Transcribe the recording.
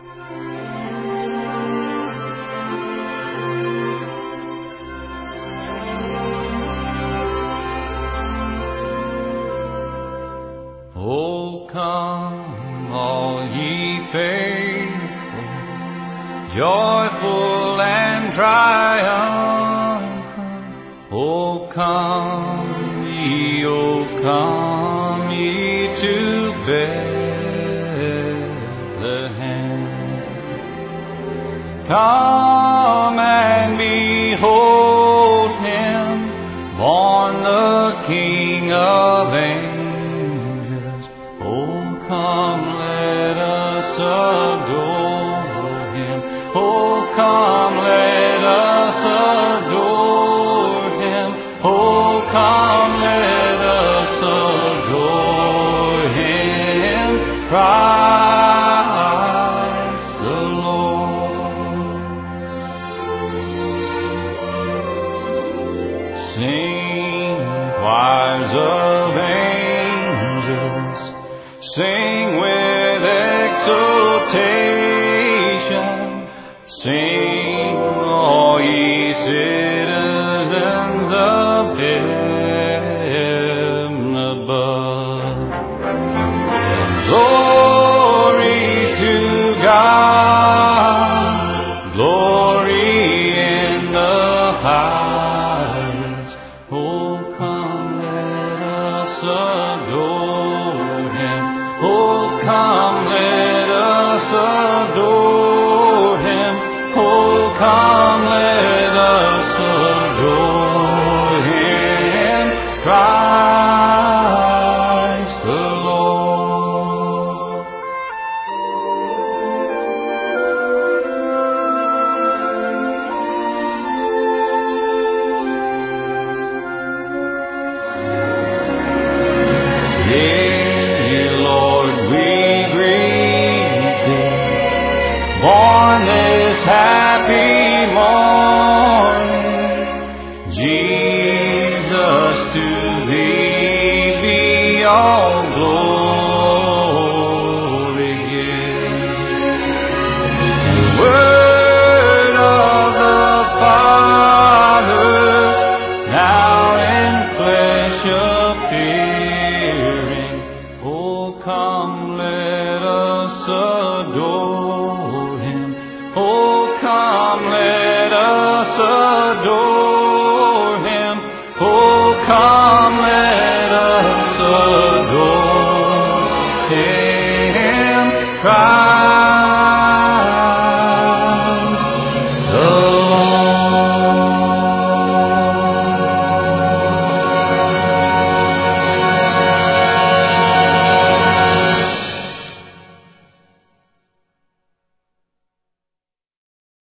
Oh, come, all ye faithful, joyful and triumphant. Oh, come ye to Bethlehem. Come and behold Him, born the King of angels. Oh, come, let us adore Him. Oh, come, let us adore Him. Oh, come, let us adore Him. Christ the Lord. Sing, choirs of angels, sing with exultation, sing, all ye citizens of heaven above. Glory to God, glory in the highest. Oh, come, let us adore Him. Oh, come, let us adore Him. Oh, come, let us adore Him. Christ the Lord. Yea, Lord, we greet Thee, born this happy morning. Jesus, to Thee be all glory given. The word of the Father, now in flesh appearing. Oh, come, let us adore Him. Oh,